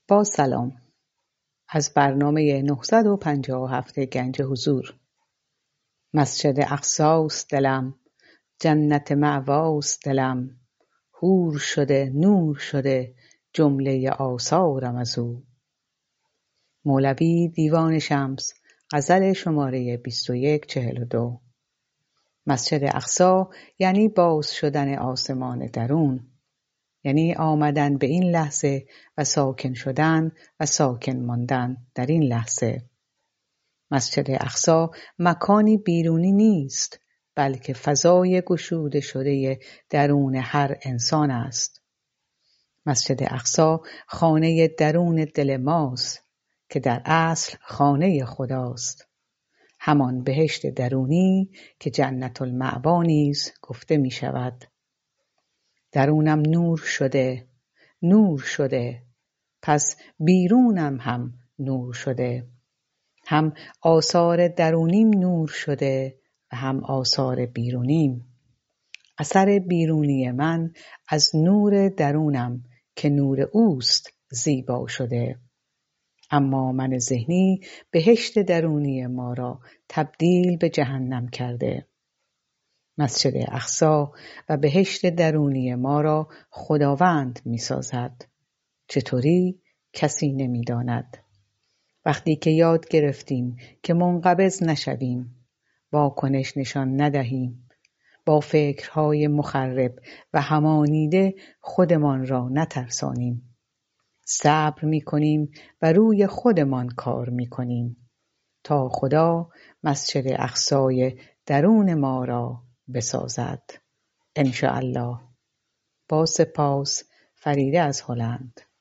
با سلام از برنامه 957 گنج حضور. مسجد اقصاست دلم، جنت مأواست دلم، حور شده نور شده جمله آثارم از او. مولوی دیوان شمس، غزل شماره 2142. مسجد اقصی یعنی باز شدن آسمان درون، یعنی آمدن به این لحظه و ساکن شدن و ساکن ماندن در این لحظه. مسجد اقصی مکانی بیرونی نیست، بلکه فضای گشوده شده درون هر انسان است. مسجد اقصی خانه درون دل ماست که در اصل خانه خداست. همان بهشت درونی که جنت المأوا نیز گفته می شود. درونم نور شده، نور شده، پس بیرونم هم نور شده. هم آثار درونیم نور شده و هم آثار بیرونیم. اثر بیرونی من از نور درونم که نور اوست زیبا شده. اما من ذهنی بهشت درونی ما را تبدیل به جهنم کرده. مسجد اقصی و بهشت درونی ما را خداوند می سازد. چطوری؟ کسی نمی داند. وقتی که یاد گرفتیم که منقبض نشویم، واکنش نشان ندهیم، با فکرهای مخرب و همانیده خودمان را نترسانیم، صبر می کنیم و روی خودمان کار می کنیم تا خدا مسجد اقصی درون ما را بسازد. انشاءالله. با سپاس، فریده از هلند.